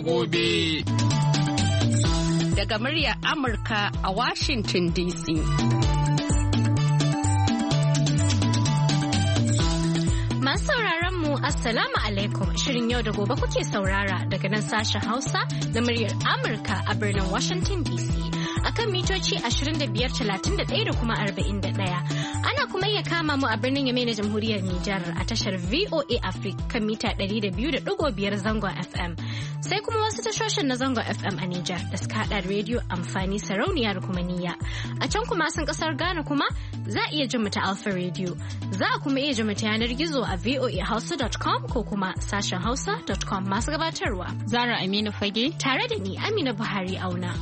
gobe. Daga muryar Amurka a Washington DC. Masu sauraron mu Assalamu alaikum, shirin yau da gobe kuke saurara daga nan sashen Hausa na muryar Amurka a birnin Washington DC. Akan mitoci 25,31 da kuma 41. Ana kuma iya kama mu a birnin Yamai na Jamhuriyar Nijar a tashar VOA Africa kan mita 200.5 zangon FM. Sai kuma wasu tashoshin na zangon FM a Nijar da suka hada da rediyo amfani sarauniya da kuma niyya. A can kuma sun kasar Ghana kuma za a iya jin mu ta Alpha Radio. Za a kuma iya jin mu ta yanar gizo a voahausa.com ko kuma sashen hausa.com masu gabatarwa. Zara Aminu Fage. Tare da ni Amina Buhari Auna.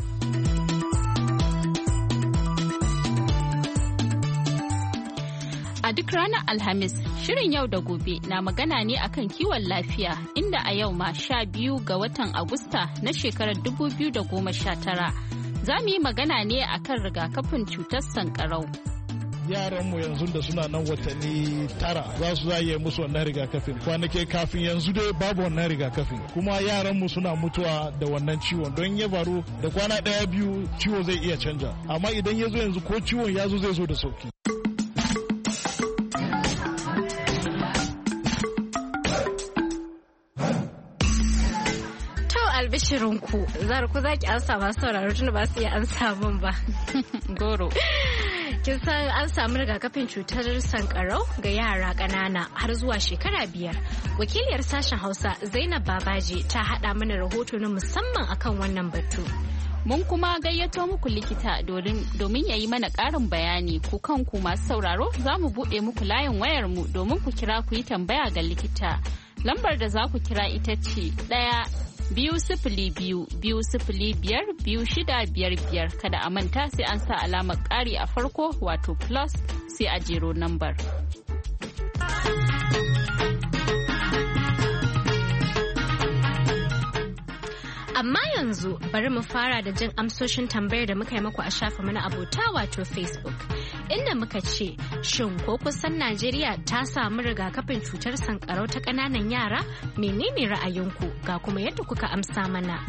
A duk ranar Alhamis, shirin yau da gobe na magana ne akan kiwon lafiya inda a yau ma 12 ga watan Agusta na shekarar 2019 za mu yi magana ne akan rigakafin cutar sankarau. Yaranmu yanzu da suna nan watanni 9 za su zaye musu wannan rigakafin. Kwanake kafin yanzu dai babu wannan rigakafin. Kuma yaranmu suna mutuwa da wannan ciwon don ya faru da kwana 1-2 ciwo zai iya canja. Amma idan ya zo yanzu ko ciwon ya zo zai zo da sauki. Albishirinku, Zara ku za ki ansa masu sauraro tun ba su iya ansa min ba. Goro. Kin san an samu rigakafin cutar sankarau ga yara ƙanana har zuwa shekara 5. Wakiliyar sashen Hausa Zainab Babaji ta haɗa mana rahoto na musamman akan wannan batu. Mun kuma gayyato muku likita domin ya yi mana ƙarin bayani ku kanku masu sauraro za mu buɗe muku layin wayarmu domin ku kira ku yi tambaya ga likita. Lambar da za ku kira ita ce 1-202-5-5-6-5-5 kada a manta sai an sa alamar ƙari a farko wato plus sai a jero nambar. Amma yanzu bari mu fara da jin amsoshin tambayar da muka yi muku a shafinmu na abota wato Facebook. Inda muka ce, shin ko kusan Najeriya ta samu rigakafin cutar sankarau ta ƙananan yara? Menene ra'ayinku? Ga kuma yadda kuka amsa mana.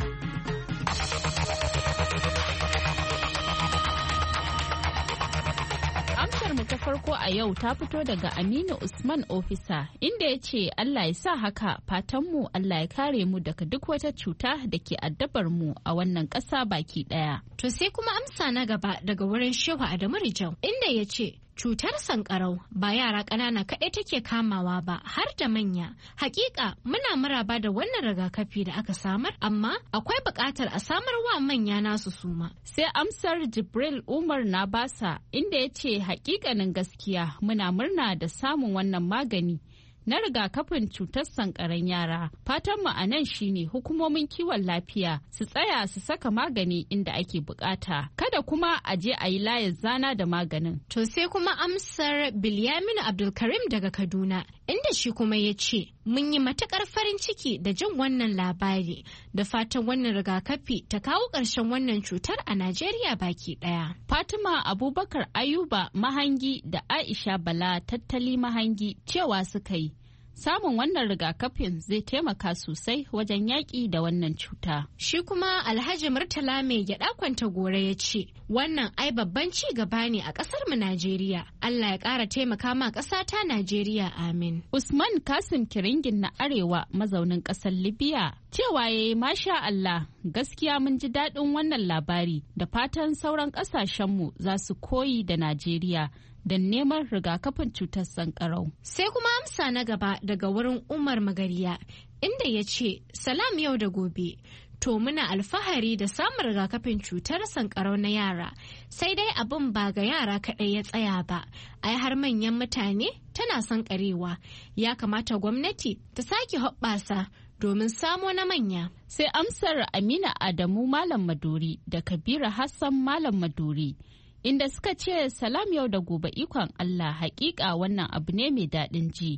mu ta farko a yau ta fito daga Aminu Usman Ofisa inda ya ce Allah ya sa haka fatanmu Allah ya kare mu daga duk wata cuta da ke addabar mu a wannan ƙasa baki ɗaya. To sai kuma amsa na gaba daga wurin Shehu Adamu Rijau inda ya ce cutar sankarau ba yara ƙanana kaɗai take kamawa ba har da manya. Hakika muna maraba da wannan rigakafi da aka samar amma akwai buƙatar a samar wa manya nasu suma. Sai amsar Jibril Umar Nabasa inda ya ce hakikanin gaskiya muna murna da samun wannan magani na rigakafin cutar sankaran yara. Fatanmu a nan shine hukumomin kiwon lafiya su tsaya su saka magani inda ake bukata. Kada kuma a je a yi layin zana da maganin. To sai kuma amsar Bilyaminu Abdulkarim daga Kaduna inda shi kuma ya ce mun yi matukar farin ciki da jin wannan labari da fatan wannan rigakafi ta kawo ƙarshen wannan cutar a Najeriya baki ɗaya. Fatima Abubakar Ayuba Mahangi da Aisha Bala Tattali Mahangi cewa suka yi samun wannan rigakafin zai taimaka sosai wajen yaƙi da wannan cuta. Shi kuma Alhaji Murtala mai gyaɗa kwanta gore ya ce, wannan ai babban ci gaba ne a ƙasar mu Najeriya. Allah ya ƙara taimaka ma ƙasa ta Najeriya amin. Usman Kasim Kiringin na Arewa mazaunin ƙasar Libya cewa ya yi masha Allah gaskiya mun ji daɗin wannan labari da fatan sauran ƙasashenmu za su koyi da Najeriya don neman rigakafin cutar sankarau. Sai kuma amsa na gaba daga wurin Umar Magariya inda ya ce, Salam yau da gobe. To muna alfahari da samun rigakafin cutar sankarau na yara, sai dai abin ba ga yara kaɗai ya tsaya ba, ai har manyan mutane tana sankarewa. Ya kamata gwamnati ta sake hoɓɓasa domin samo na manya. Sai amsar Amina Adamu Malam Maduri da Kabira Hassan Malam Maduri. Inda suka ce salam yau da gobe ikon Allah hakika wannan abu ne mai daɗin ji.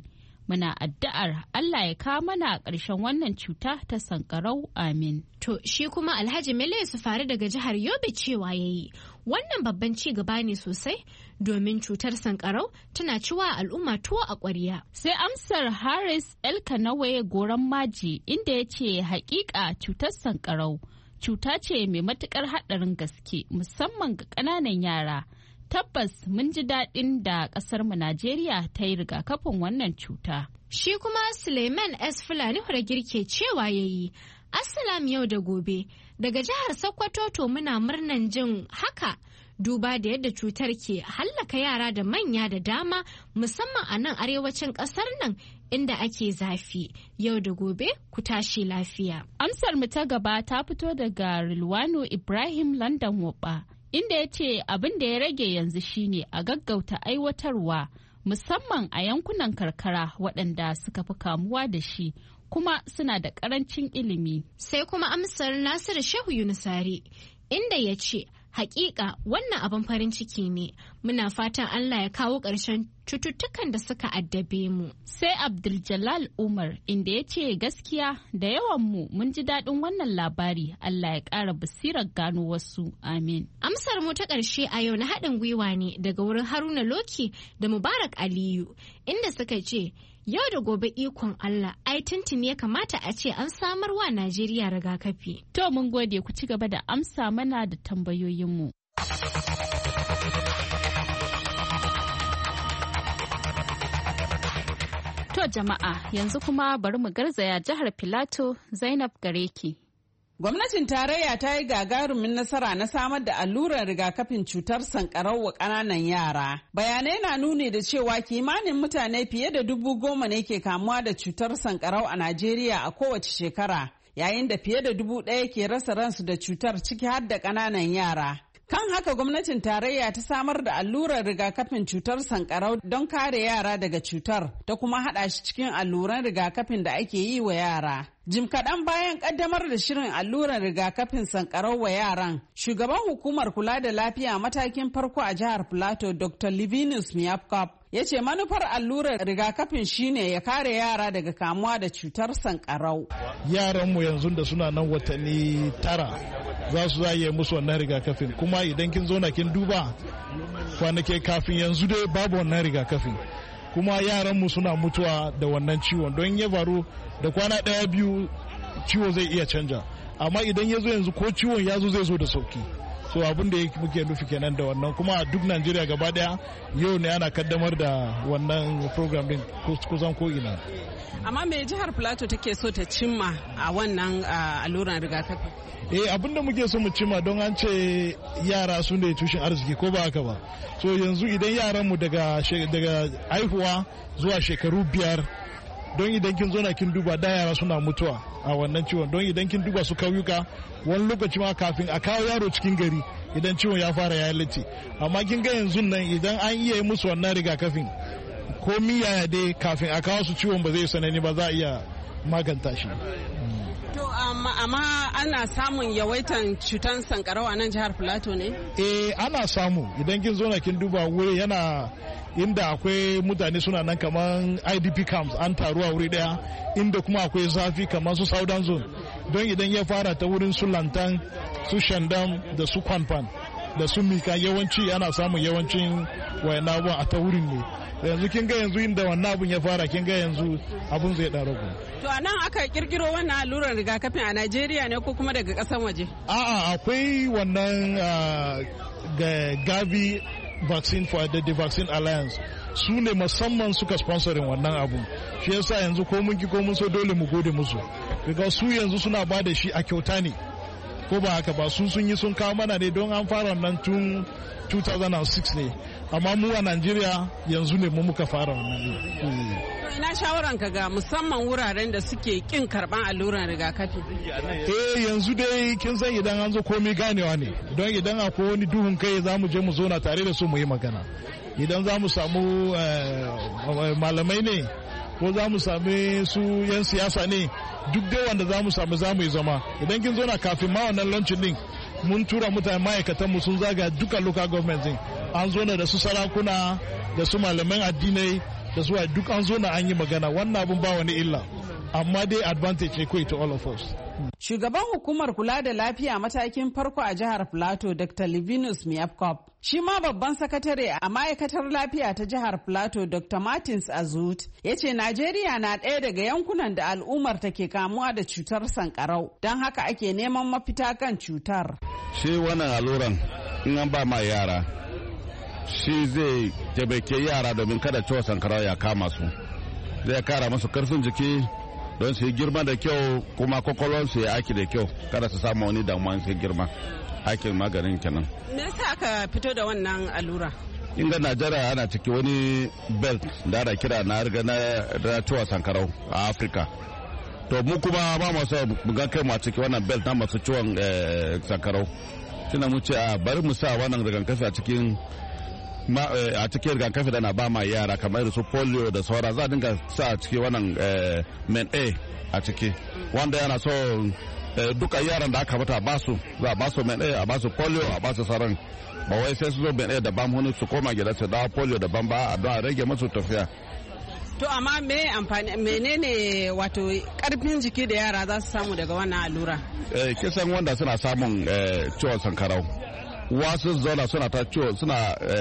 Muna addu'ar Allah ya kawo mana ƙarshen wannan cuta ta sankarau, amin. To shi kuma Alhaji Mele su faru daga jihar Yobe cewa yayi wannan babban ci gaba ne sosai domin cutar sankarau tana ciwa al'umma tuwo a ƙwarya. Sai amsar Haris Elkanawe Goran Maji inda ya ce hakika cutar sankarau cuta ce mai matukar haɗarin gaske musamman ga ƙananan yara. Tabbas mun ji daɗin da ƙasarmu Najeriya ta yi rigakafin wannan cuta. Shi kuma Suleiman S. Fulani girke cewa ya yi, Assalam yau da gobe, daga jihar Sokoto to muna murnan jin haka. Duba da yadda cutar ke hallaka yara da manya da dama musamman a nan arewacin ƙasar nan inda ake zafi. Yau da gobe ku tashi lafiya. Amsar mu ta gaba ta fito daga Rilwano Ibrahim London Woba. Inda ya ce abin da ya rage yanzu shine a gaggauta aiwatarwa musamman a yankunan karkara waɗanda suka fi kamuwa da shi kuma suna da ƙarancin ilimi. Sai kuma amsar Nasiru Shehu Yunusari inda ya ce hakika wannan abin farin ciki ne, muna fatan Allah ya kawo ƙarshen cututtukan da suka addabe mu. Sai Abdul Umar inda ya ce gaskiya da yawan mu mun ji daɗin wannan labari, Allah ya ƙara basirar gano wasu, amin. Amsar mu ta ƙarshe a yau na haɗin gwiwa ne daga wurin Haruna Loki da Mubarak Aliyu inda suka ce yau da gobe ikon Allah ai tuntuni ya kamata a ce an samar wa Najeriya rigakafi. To mun gode, ku ci gaba da amsa mana da tambayoyinmu. To jama'a yanzu kuma bari mu garzaya jihar Filato. Zainab Gareki. Gwamnatin tarayya ta yi gagarumin nasara na samar da allurar rigakafin cutar sankarau wa ƙananan yara. Bayanai na nuni da cewa kimanin mutane fiye da 10,000 ne ke kamuwa da cutar sankarau a Najeriya a kowace shekara, yayin da fiye da 1,000 ke rasa ransu da cutar ciki har da ƙananan yara. Kan haka gwamnatin tarayya ta samar da allurar rigakafin cutar sankarau don kare yara daga cutar, ta kuma haɗa shi cikin alluran rigakafin da ake yi wa yara. Jim kaɗan bayan ƙaddamar da shirin allurar rigakafin sankarau wa yaran, shugaban hukumar kula da lafiya matakin farko a jihar Plateau Dr. Livinus Miyapkop ya ce manufar allurar rigakafin shine ya kare yara daga kamuwa da cutar sankarau. Yaranmu yanzu da suna nan watanni 9 za su zaye musu wannan rigakafin, kuma idan kin zo na kin duba kwanake kafin yanzu dai babu wannan rigakafin, kuma yaranmu suna mutuwa da wannan ciwon don ya faru da kwana 1-2 ciwo zai iya canja, amma idan ya zo yanzu ko ciwon ya zo zai zo da sauki. So abin da muke nufi kenan da wannan, kuma a duk Najeriya gaba daya yau ne ana kaddamar da wannan program din kusan ko ina. Amma me jihar Plateau take so ta cimma a wannan alluran rigakafi? Abin da muke so mu cimma, don an ce yara su ne tushen arziki ko ba haka ba. So yanzu idan yaran mu daga haihuwa zuwa shekaru 5, don idan kin zo na kin duba da yara suna mutuwa a wannan ciwon, don idan kin duba su kauyuka wani lokaci ma kafin a kawo yaro cikin gari idan ciwon ya fara ya latti, amma kin ga yanzu nan idan an iya yi musu wannan rigakafin ko miya dai kafin a kawo su ciwon ba zai sanani ba, za a iya maganta shi. To amma ana samun yawaitan cutan sankarau a nan jihar Plateau ne? Ana samu, idan kin zo na kin duba wuri yana inda akwai mutane suna nan kamar IDP camps an taru a wuri daya, inda kuma akwai zafi kamar su Southern Zone, don idan ya fara ta wurin su Lantan, su Shandam da su Kwanfan da su Mika, yawanci ana samun yawancin wayan abubuwan a ta wurin ne. Yanzu kin ga yanzu inda wannan abun ya fara, kin ga yanzu abun zai ɗan ragu. To a nan aka kirkiro wannan allurar rigakafin a Najeriya ne ko kuma daga ƙasar waje? A'a, akwai wannan ga Gavi Vaccine for the Vaccine Alliance, su ne musamman suka sponsorin wannan abu. Shi yasa yanzu ko mun ki ko mun so dole mu gode musu, because su yanzu suna ba da shi a kyauta ne, ko ba haka ba, su sun yi sun kawo mana ne don an fara wannan tun 2006 ne, amma mu a Najeriya yanzu ne mu muka fara wannan. Ina shawaran ka ga musamman wuraren da suke kin karban alluran rigakafi? Yanzu dai kin san idan an zo komai ganewa ne, don idan akwai wani duhun kai za mu je mu zo na tare da su mu yi magana. Idan za mu samu malamai ne ko za mu sami su 'yan siyasa ne, duk dai wanda za mu samu za mu yi zama. Idan kin zo na kafin ma wannan launching din mun tura mutane ma'aikatan mu sun zaga duka local government din, an zo da su sarakuna da su malaman addinai da zuwa duk an zo na an yi magana wannan abun ba wani illa amma dai advantage ne kawai to all of us. Shugaban hukumar kula da lafiya matakin farko a jihar Plateau Dr. Livinus Miyapkop shi ma babban sakatare a ma'aikatar lafiya ta jihar Plateau Dr. Martins Azut ya ce Najeriya na ɗaya daga yankunan da al'ummar ta ke kamuwa da cutar sankarau don haka ake neman mafita kan cutar. Shi wannan alluran in an ba ma yara shi zai taimake yara domin kada ciwon sankarau ya kama su, zai kara musu karfin jiki don su yi girma da kyau kuma kwakwalwarsu ya aiki da kyau kada su samu wani damuwa su girma. Aikin maganin kenan. Me yasa aka fito da wannan allura? Inga Najeriya ana ciki wani belt da ana kira na riga na ciwon sankarau a Afirka. To mu kuma ba mu so mu ga kai mu a ciki wannan belt na masu ciwon sankarau. Tuna mu ce a bari mu sa wannan rigakafi a cikin rigakafi da na ba ma yara kamar su polio da saura za a dinga sa a ciki wannan men a ciki wanda yana so duka yaran da aka mata basu za a basu men a basu polio a basu sauran ba wai sai su zo men daban wani su koma gida su dawo polio daban ba a don a rage masu tafiya. To amma me amfani menene wato karfin jiki da yara za su samu daga wannan allura? Kisan wanda suna samun ciwon sankarau wasu zauna suna ta ciwo suna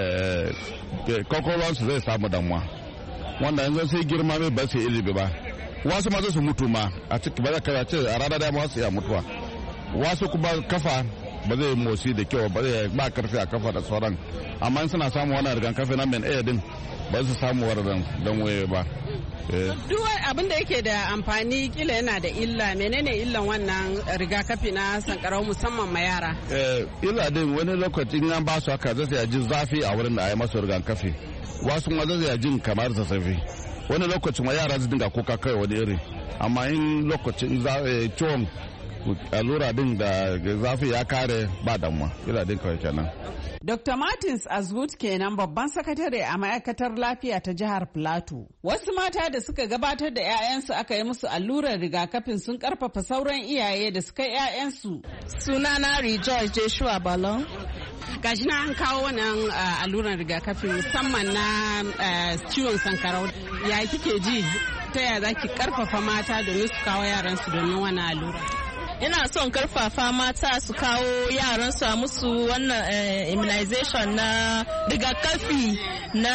kwakwalwarsu zai samu damuwa wanda yanzu sai girma mai ba su ilimi ba wasu ma zai su mutu ma a ciki ba za ka ce a rana daya ma su iya mutuwa wasu kuma kafa ba zai motsi da kyau ba zai ba karfi a kafa da sauran amma suna samu wannan rigakafi na men din ba su samu wannan dan waye ba. Duk abin da yake da amfani kila yana da illa menene illan wannan rigakafi na sankarau musamman ma yara? Illa din wani lokacin an ba su haka zai ji zafi a wurin da a yi masu rigakafi wasu ma zai jin kamar zazzafi wani lokacin ma yara su dinga kuka kai wani iri amma in lokacin ciwon allura din da zafi ya kare ba damuwa illa din kawai kenan. Dr. Martins Azgut kenan babban sakatare a ma'aikatar lafiya ta jihar Plateau. Wasu mata da suka gabatar da 'ya'yansu aka yi musu allurar rigakafin sun karfafa sauran iyaye da suka yi 'ya'yansu. Sunana Rejoice Joshua Balon. Gashi na an kawo wannan allurar rigakafi musamman na ciwon sankarau. Ya kike ji ta ya za ki karfafa mata domin su kawo yaransu domin wannan allura? Ina son karfafa mata su kawo yaransu a musu wannan immunization na rigakafi na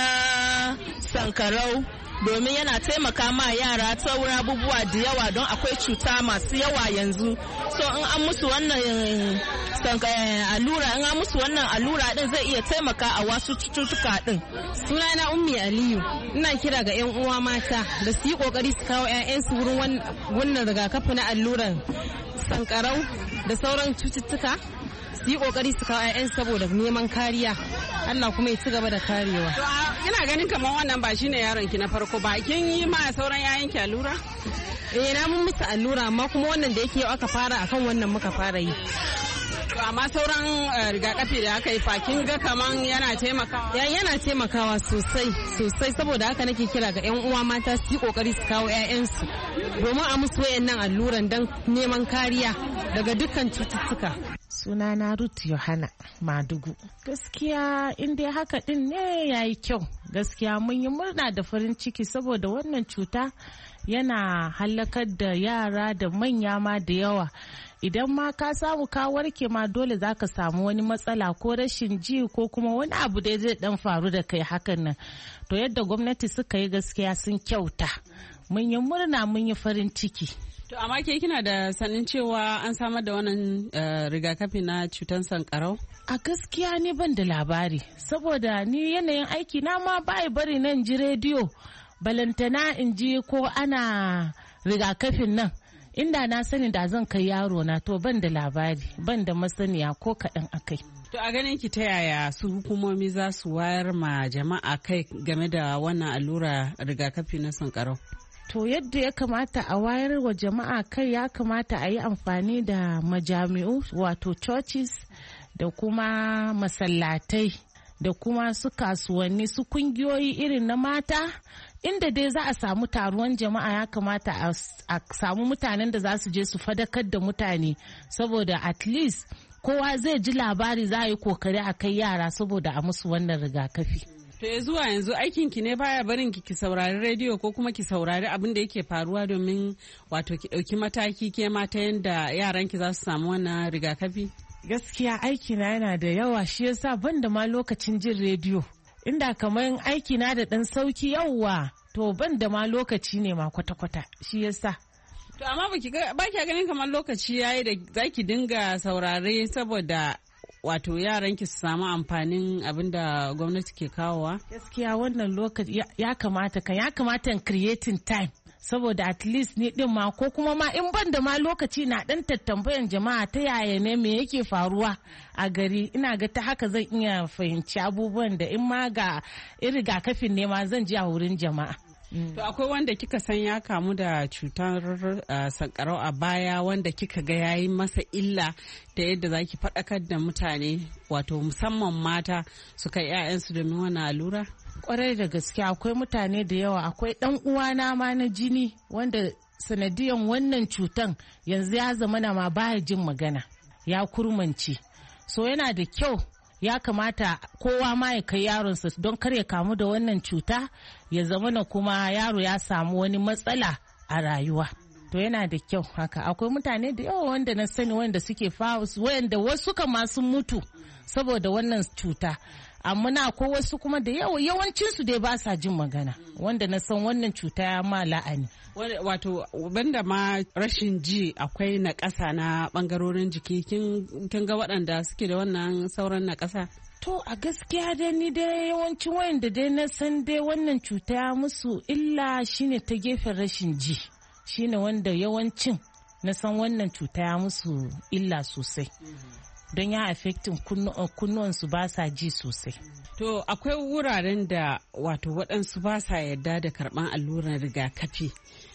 sankarau domin yana taimaka ma yara ta wurin abubuwa da yawa don akwai cuta masu yawa yanzu so in an musu wannan allura in an musu wannan allura din zai iya taimaka a wasu cututtuka din. Sunana Ummi Aliyu, ina kira ga 'yan uwa mata da su yi kokari su kawo 'ya'yansu wurin wannan rigakafi na alluran sankarau da sauran cututtuka su yi kokari su kawo 'ya'yansu saboda neman kariya. Allah kuma ya ci gaba da karewa. Ina ganin kamar wannan ba shine yaron ki na farko ba, kin yi ma sauran 'ya'yan ki allura? Na mun musu allura amma kuma wannan da yake yau aka fara akan wannan muka fara yi. Amma sauran rigakafi da aka yi kin ga kaman yana taimakawa? Yana taimakawa sosai sosai saboda haka nake kira ga 'yan uwa mata su yi kokari su kawo 'ya'yansu domin a musu wayannan alluran don neman kariya daga dukkan cututtuka. Sunana Ruth Yohana Madugu. Gaskiya in dai haka din ne yayi kyau. Gaskiya mun yi murna da farin ciki saboda wannan cuta yana halakar da yara da manya ma da yawa. Idan ma ka samu ka warke ma dole za ka samu wani matsala ko rashin ji ko kuma wani abu da zai dan faru da kai hakan nan. To yadda gwamnati suka yi gaskiya sun kyauta. Mun yi murna mun yi farin ciki. To amma ke kina da sanin cewa an samar da wannan rigakafi na cutar sankarau? A gaskiya ni ban da labari saboda ni yanayin aiki na ma bai bari nan ji rediyo balantana in ji ko ana rigakafin nan. Inda na sani da zan kai yaro na to ban da labari ban da masaniya ko kaɗan akai. To a ganin ki ta yaya su hukumomi za su wayar ma jama'a kai game da wannan allura rigakafi na sankarau? To yadda ya kamata a wayar wa jama'a kai ya kamata a yi amfani da majami'u wato churches da kuma masallatai da kuma su kasuwanni su kungiyoyi irin na mata inda dai za a samu taruwan jama'a ya kamata a samu mutanen da za su je su fadakar da mutane saboda at least kowa zai ji labari za a yi kokari a kai yara saboda a musu wannan rigakafi. To zuwa yanzu aikin ki ne baya barin ki saurari rediyo ko kuma ki saurari abin da yake faruwa domin wato ki ɗauki mataki ke mata yadda yaran ki za su samu wannan rigakafi? Gaskiya aikina yana da yawa shi yasa ban da ma lokacin jin rediyo. Inda kamar aikina da ɗan sauki yawwa to ban da ma lokaci ne ma kwata-kwata shi yasa. To amma ba ki ganin kamar lokaci yayi da za ki dinga saurare saboda wato yaran ki su samu amfanin abin da gwamnati ke kawowa? Gaskiya wannan lokaci ya kamata in creating time saboda at least ni din ma ko kuma ma in ban da ma lokaci na dan tattambayan jama'a ta yaya ne me yake faruwa a gari, ina ga ta haka zan iya fahimci abubuwan da in ma ga rigakafin ne ma zan ji a wurin jama'a. To akwai wanda kika san ya kamu da cutar sankarau a baya wanda kika ga yayi masa illa da yadda zaki faɗakar da mutane wato musamman mata su kai 'ya'yansu domin wannan allura? Kwarai da gaske akwai mutane da yawa, akwai ɗan uwana ma na jini wanda sanadiyan wannan cutan yanzu ya zama na ma baya jin magana ya kurmance, so yana da kyau ya kamata kowa ma ya kai yaronsa don kar ya kamu da wannan cuta ya zama na kuma yaro ya samu wani matsala a rayuwa. To yana da kyau haka. Akwai mutane da yawa wanda na sani wanda suke wanda wasu kama sun mutu saboda wannan cuta. Amma na akwai wasu kuma da yawancinsu dai ba sa jin magana wanda na san wannan cuta ya ma la'ani. Wato banda ma rashin ji akwai na ƙasa na ɓangarorin jiki kin ga waɗanda suke da wannan sauran na ƙasa? To a gaskiya dai ni dai yawancin wayanda dai na san dai wannan cuta ya musu illa shine ta gefen rashin ji, shine wanda yawancin na san wannan cuta ya musu illa sosai. Don ya affectin kunnuwansu ba sa ji sosai. To akwai wuraren da wato waɗansu ba sa yarda da karɓan alluran rigakafi.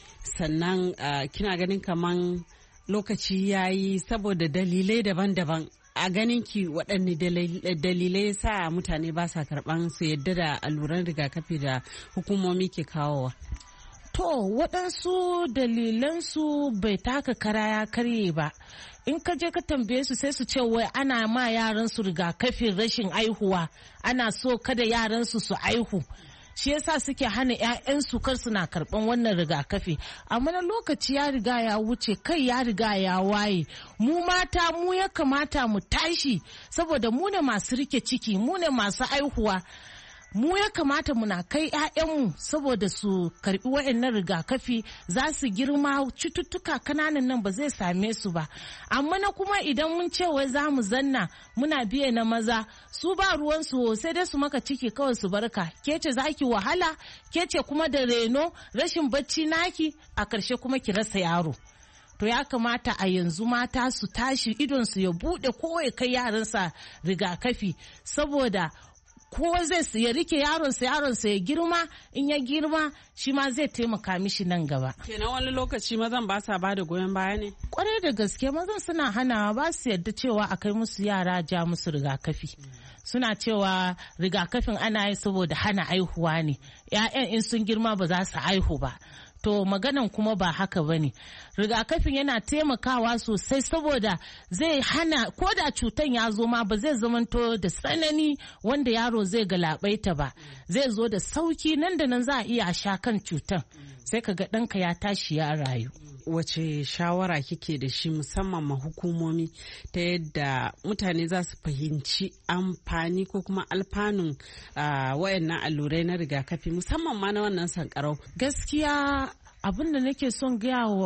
Sannan kina ganin kaman lokaci ya yi saboda dalilai daban-daban. A ganin ki waɗanne dalilai sa mutane ba sa karɓan su yarda da alluran rigakafi da hukumomi ke kawowa? To waɗansu dalilansu bai taka kara ya karye ba. In ka je ka tambaye su sai su ce wai ana ma yaran su rigakafin rashin aihuwa, ana so kada yaran su aihu. Shi yasa suke hana 'ya'yansu kar suna karɓan wannan rigakafi. Amma na lokaci ya riga ya wuce, kai ya riga ya waye. Mu mata mu ya kamata mu tashi saboda mu ne masu rike ciki, mu ne masu aihuwa. Mu ya kamata muna kai 'ya'yanmu saboda su karbi wa'annan rigakafi, za su girma cututtuka kananan nan ba zai same su ba. Amma na kuma idan mun ce wai za mu zanna muna biye na maza, su ba ruwansu sai dai su maka ciki kawai su barka, ke ce za ki wahala, ke ce kuma da reno rashin bacci naki, a ƙarshe kuma ki rasa yaro. To ya kamata a yanzu mata su tashi idonsu ya buɗe kowai kai yaransa rigakafi saboda kowa zai ya rike yaronsa ya girma, in ya girma shi ma zai taimaka mishi nan gaba. Kenan wani lokaci mazan ba sa bada goyon baya ne? Kwarai da gaske mazan suna hanawa, ba su yarda cewa a kai musu yara ja musu rigakafi. Suna cewa rigakafin ana yi saboda hana aihuwa ne, 'ya'yan in sun girma ba za su aihu ba. To maganan kuma ba haka ba ne. Rigakafin yana taimakawa sosai saboda zai hana ko da cutan ya zo ma ba zai zamanto da tsanani wanda yaro zai galabaita ba. Zai zo da sauki nan da nan za a iya sha kan cutan. Sai ka ga ɗanka ya tashi ya rayu. Wace shawara kike da shi musamman ma hukumomi ta yadda mutane za su fahimci amfani ko kuma alfanun wayannan allurai na rigakafi musamman ma na wannan sankarau? Gaskiya abin da nake son gaya wa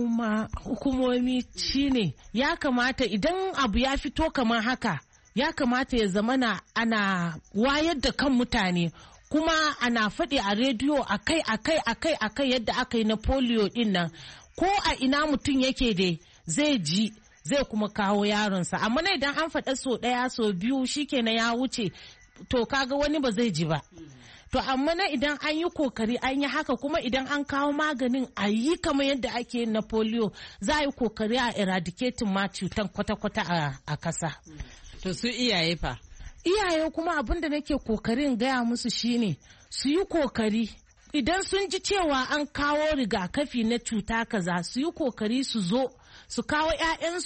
hukumomi shine ya kamata idan abu ya fito kamar haka, ya kamata ya zamana ana wayar da kan mutane kuma ana faɗi a rediyo akai yadda aka yi na polio din nan. Ko a ina mutum yake dai zai ji, zai kuma kawo yaronsa. Amma na idan an faɗa so ɗaya so biyu shikenan ya wuce, to kaga wani ba zai ji ba. To amma na idan an yi kokari an yi haka, kuma idan an kawo maganin a yi kamar yadda ake na polio, za a yi kokari a eradicating ma cutan kwata-kwata a kasa. To su iyaye fa? Iyaye kuma abin da nake kokarin gaya musu shine su yi kokari. Idan sun ji cewa an kawo rigakafi na cuta kaza, su yi kokari su zo su kawo 'ya'yansu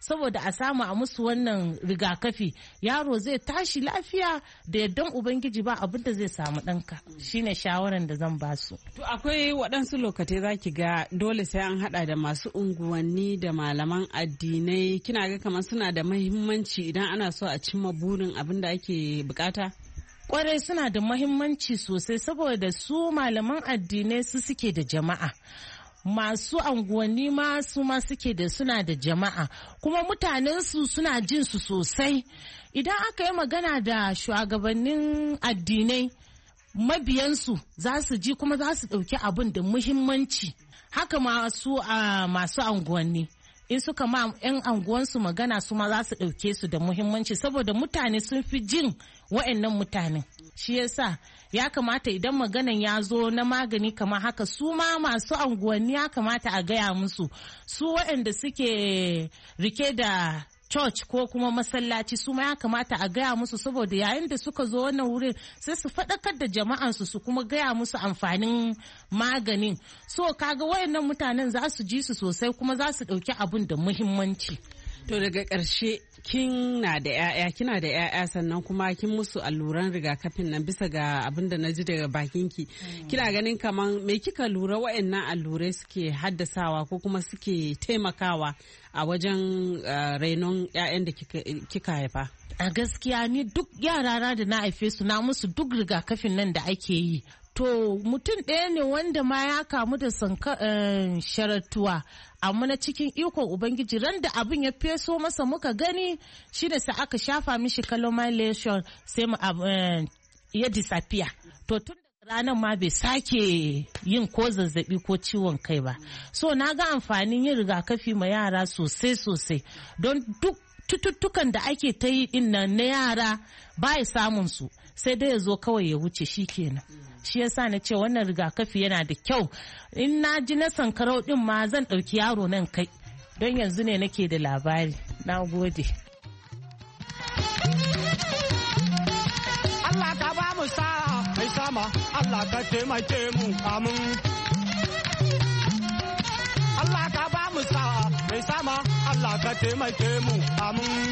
saboda a samu a musu wannan rigakafi yaro zai tashi lafiya da yardan ubangiji ba abin da zai samu ɗanka shine shawaran da zan ba su. To akwai waɗansu lokacin zaki ga dole sai an haɗa da masu unguwanni da malaman addinai kina ga kamar suna da mahimmanci idan ana so a cimma burin abin da ake bukata? Kwarai suna da mahimmanci sosai saboda su malaman addinai su suke da jama'a. Masu anguwanni ma su ma suke da suna da jama'a kuma mutanensu suna jin su sosai. Idan aka yi magana da shugabannin addinai mabiyansu za su ji kuma za su ɗauki abin da muhimmanci. Haka masu anguwanni. In suka ma 'yan anguwansu magana su ma za su ɗauke su da muhimmanci saboda mutane sun fi jin wa'annan mutanen. Shi yasa ya kamata idan maganan ya zo na magani kamar haka su ma masu anguwanni ya kamata a gaya musu su waɗanda suke rike da church ko kuma masallaci su ma ya kamata a gaya musu saboda yayin da suka zo wannan wurin sai su faɗakar da jama'ansu su kuma gaya musu amfanin maganin so kaga wayannan mutanen za su ji su sosai kuma za su ɗauki abun da muhimmanci. To daga ƙarshe kina da 'ya'ya sannan kuma kin musu alluran rigakafin nan bisa ga abin da na ji daga bakinki. Kina ganin kaman me kika lura wa'annan allurai suke haddasawa ko kuma suke taimakawa a wajen rainon 'ya'yan da kika haifa? A gaskiya ni duk yarana da na haife su na musu duk rigakafin nan da ake yi. To mutum ɗaya ne wanda ma ya kamu da sharatuwa amma na cikin ikon Ubangiji ran da abin ya feso masa muka gani shi da sa aka shafa mishi calomylation sai ya disappear. To tun ranar ma bai sake yin ko zazzabi ko ciwon kai ba. So na ga amfanin yin rigakafi ma yara sosai don duk cututtukan da ake ta yi din nan na yara ba ya samun su sai dai ya zo kawai ya wuce shi kenan. Shi yasa na ce wannan rigakafi yana da kyau in na ji na sankarau din ma zan ɗauki yaro nan kai don yanzu ne nake da labari. Na gode. Allah ka ba mu sa'a mai sama Allah ka taimake mu amin. Allah ka ba mu sa'a mai sama Allah ka taimake mu amin.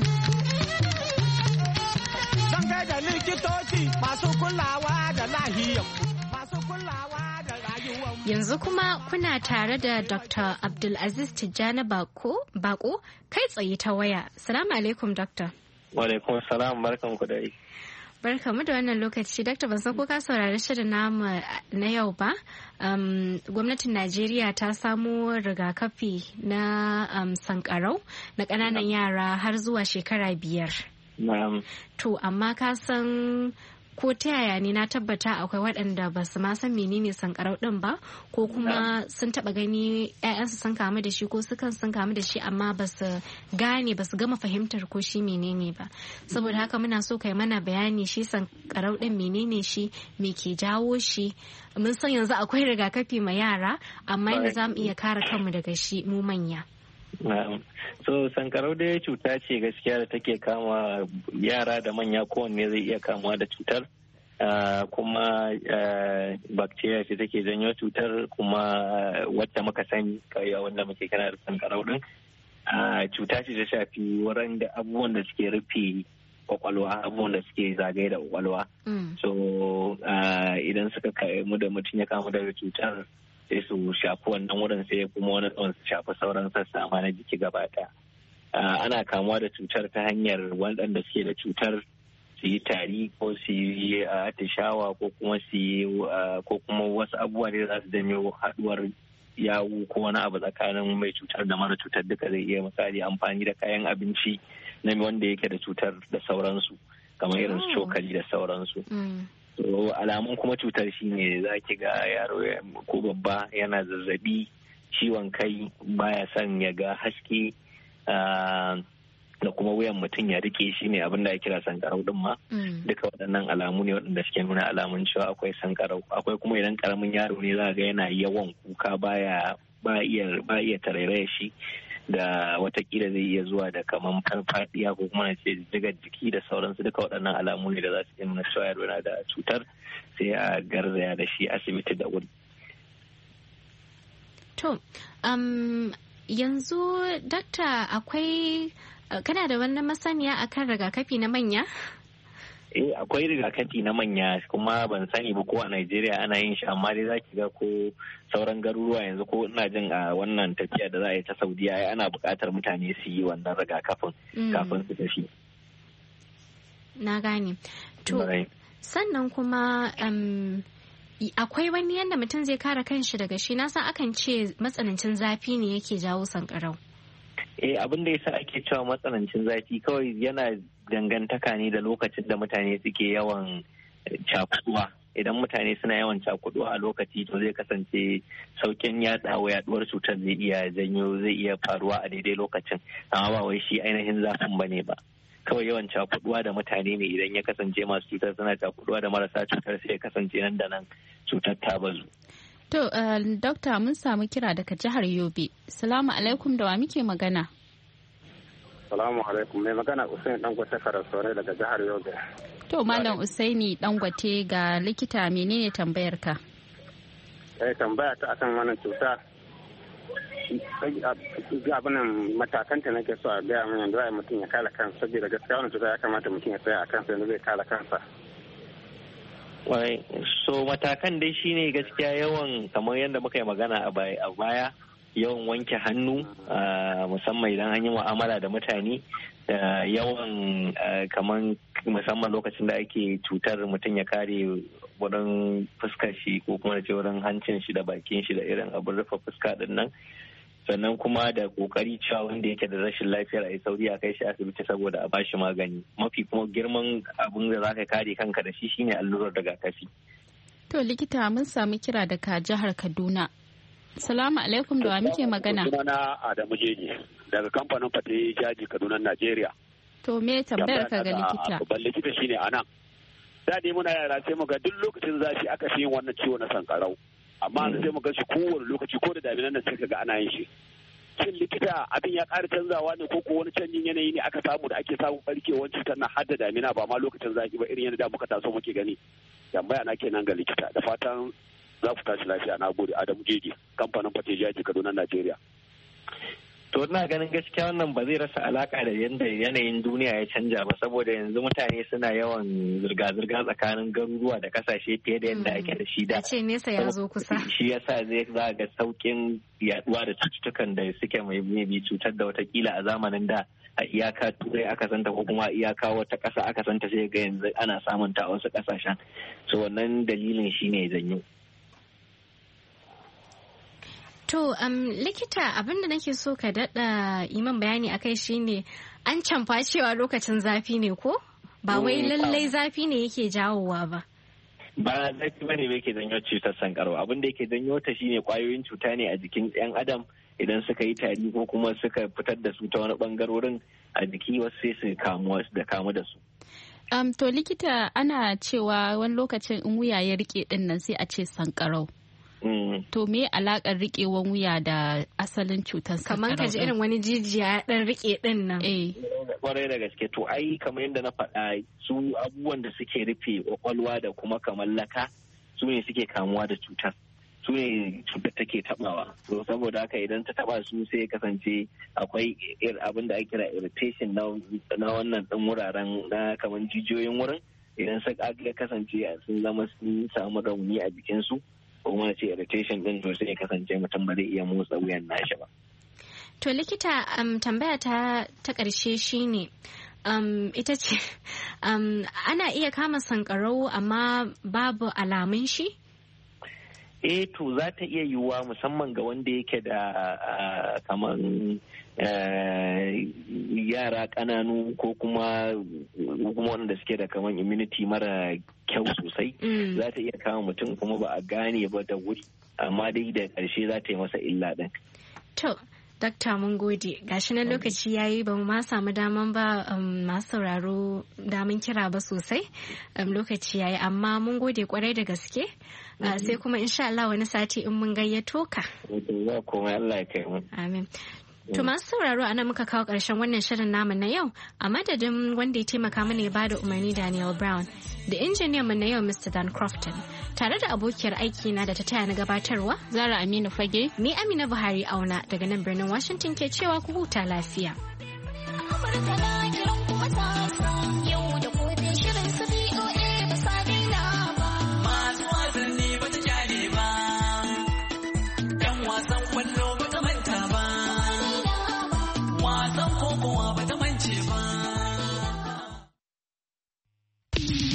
Zan da likitoci masu kulawa da lahiyar masu kulawa da rayuwar. Yanzu kuma kuna tare da Dr. Abdulaziz Tijjani Bako kai tsaye ta waya. Salamu alaikum Dr. Wa alaikum salam barkan ku da yi. Barkamu da wannan lokaci Dr. ban san ko ka saurari shirin namu na yau ba. Gwamnatin Najeriya ta samo rigakafi na sankarau na ƙananan yara har zuwa shekara 5. To amma ka san ko ta yaya ne na tabbata akwai waɗanda ba su ma san menene sankarau ɗin ba ko kuma sun taɓa gani 'ya'yansu sun kamu da shi ko sukan sun kamu da shi amma ba su gane ba su gama fahimtar ko shi menene ba saboda haka muna so kai mana bayani shi sankarau ɗin menene shi me ke jawo shi mun san yanzu akwai rigakafi ma yara amma yadda za mu iya kare kanmu daga shi mu manya. So sankarau dai cuta ce gaskiya da take kama yara da manya kowanne zai iya kamuwa da cutar kuma bacteria ce take janyo cutar kuma wacce muka sani kai wanda muke kana da sankarau din cuta ce da shafi wurin da abubuwan da suke rufe kwakwalwa abubuwan da suke zagaye da kwakwalwa so idan suka kamu da mutum ya kamu da cutar sai su shafi wannan wurin sai kuma wani tsawon su shafi sauran sassa ma na jiki gaba ɗaya. Ana kamuwa da cutar ta hanyar waɗanda suke da cutar su yi tari ko su yi atishawa ko kuma su yi ko kuma wasu abubuwa da za su janyo haɗuwar yawu ko wani abu tsakanin mai cutar da mara cutar duka zai iya misali amfani da kayan abinci na wanda yake da cutar da sauransu kamar irin su cokali da sauransu. So, alamun kuma cutar shi ne za ki ga yaro ko babba yana zazzabi ciwon kai baya son ya ga haske da kuma wuyan mutum ya rike shi ne abin da ya kira sankarau din ma duka waɗannan alamu ne waɗanda suke nuna alamun cewa akwai sankarau akwai kuma idan karamin yaro ne za ga yana yawan kuka ba iya tarairaya shi da watakila zai iya zuwa da kaman farfadiya ko kuma na ce jigar jiki da sauransu duka waɗannan alamu ne da za su yi nuna cewa yaro yana da cutar sai a garzaya da shi asibiti da wuri. To, yanzu dakta akwai kana da wannan masaniya akan rigakafi na manya? Akwai rigakafi na manya kuma ban sani ba ko a Najeriya ana yin shi, amma dai zaki ga ko sauran garuruwa yanzu ko ina jin a wannan tafiya da za a yi ta Saudiya ana buƙatar mutane su yi wannan rigakafin kafin su tafi. Na gane. To sannan kuma akwai wani yadda mutum zai kare kanshi daga shi, na san akan ce matsanancin zafi ne yake jawo sankarau. Abin da yasa ake cewa matsanancin zafi kawai yana dangantaka ne da lokacin da mutane suke yawan cakuduwa. Idan mutane suna yawan cakuduwa a lokaci to zai kasance saukin yaduwar cutar zai iya faruwa a daidai lokacin, amma ba wai shi ainihin zafin bane ba. Kawai yawan cakuduwa da mutane ne, idan ya kasance masu cutar suna cakuduwa da marasa cutar sai ya kasance nan da nan cutar ta bazu. To, Dokta mun samu kira daga jihar Yobe. Salamu alaikum, da wa muke magana? Salamu alaikum, mai magana Usaini Dangote Karasore daga jihar Yobe. To, Malam Usaini Dangote, ga likita menene tambayar ka? Tambaya ta akan wannan cuta. Abinan matakanta nake so a gaya min yadda mutum ya kare kansa, saboda gaskiya wannan cuta ya kamata mutum ya tsaya a kansa yadda zai kare kansa. So matakan dai shine gaskiya yawan, kamar yadda muka yi magana a baya, yawan wanke hannu musamman idan an yi mu'amala da mutane, da yawan kamar musamman lokacin da ake cutar mutum ya kare wurin fuskar shi ko kuma da ce wurin hancin shi da bakin shi da irin abin rufe fuska din nan. Sannan kuma da kokari cewa wanda yake da rashin lafiyar a sauri a kai shi asibiti saboda a bashi magani. Mafi kuma girman abin da zaka kare kanka da shi shine allurar rigakafi. To likita mun samu kira daga jihar Kaduna. Salamu alaikum, da wa muke magana? Sunana Adamu Jeji daga kamfanin Fate Jaji Kaduna, Najeriya. To me tambayar ka ga likita? Babban likita shine anan. Da ne muna yara sai muga duk lokacin zafi aka fi yin wannan ciwo na sankarau. Amma sai mu ga shi kowane lokaci ko da daminan nan sai kaga ana yin shi. Shin likita abin ya ƙara canzawa ne ko wani canjin yanayi ne aka samu da ake samun barkewar cutar na har da damina ba ma lokacin zafi ba irin yadda muka taso muke gani. Tambaya na kenan ga likita, da fatan za ku tashi lafiya. Na gode. Adamu Jeji, kamfanin Fate Jaji Kaduna, Najeriya. To ina ganin gaskiya wannan ba zai rasa alaka da yadda yanayin duniya ya canja ba, saboda yanzu mutane suna yawan zirga-zirga tsakanin garuruwa da kasashe fiye da yadda ake da shi da. Ce nesa ya zo kusa. Shi yasa zai za ga saukin yaduwa da cututtukan da suke mai cutar da watakila a zamanin da a iyaka turai aka santa ko kuma iyaka wata ƙasa aka santa, sai ga yanzu ana samun ta a wasu ƙasashen. So wannan dalilin shine janyo. To, likita abinda nake so ka daɗa iman bayani akai shine an canfa cewa lokacin zafi ne ko? Ba wai lallai zafi ne yake jawowa ba. Ba zafi ba ne yake janyo cutar sankarau. Abin da yake janyo ta shine kwayoyin cuta ne a jikin 'yan adam, idan suka yi tari ko kuma suka fitar da su ta wani bangarorin a jiki, wasu sai su kamu da su. To likita, ana cewa wani lokacin in wuya ya rike din nan sai a ce sankarau. To me alakar riƙewan wuya da asalin cutar sankarau? Kamar ka ji irin wani jijiya ɗan riƙe ɗin nan. Kwarai da gaske. To ai kamar yadda na faɗa, su abubuwan da suke rufe kwakwalwa da kuma kamar laka su ne suke kamuwa da cutar. Su ne cutar take taɓawa. To saboda haka idan ta taɓa su sai kasance akwai abin da ake kira irritation na wannan ɗin wuraren na kamar jijiyoyin wurin. Idan suka kasance sun zama sun samu rauni a jikinsu, ko kuma ce irritation din, to sai ya kasance mutum ba zai iya motsa wuyan nashi ba. To likita, tambaya ta ƙarshe shine ita ce ana iya kama sankarau amma babu alamun shi? To za ta iya yiwuwa musamman ga wanda yake da kaman yara ƙananu ko kuma wanda suke da kaman immunity mara kyau sosai. Za ta iya kama mutum kuma ba a gane ba da wuri, amma dai da ƙarshe za ta yi masa illa ɗin. To, Dakta mun gode, gashi na lokaci yayi ba mu ma samu daman ba masu sauraro daman kira ba sosai, lokaci yayi, amma mun gode kwarai da gaske. Sai kuma insha Allah wani sati in mun gayyato ka. Amin. To masu sauraro a nan muka kawo ƙarshen wannan shirin namu na yau, a madadin wanda ya taimaka mana ya bada umarni Daniel Brown. da injiniyan mu na yau Mr. Dan Crofton. Tare da abokiyar aiki na da ta taya na gabatarwa, Zara Aminu Fage, ni Amina Buhari Auna daga nan birnin Washington ke cewa ku huta lafiya. Amurka na kiran kuma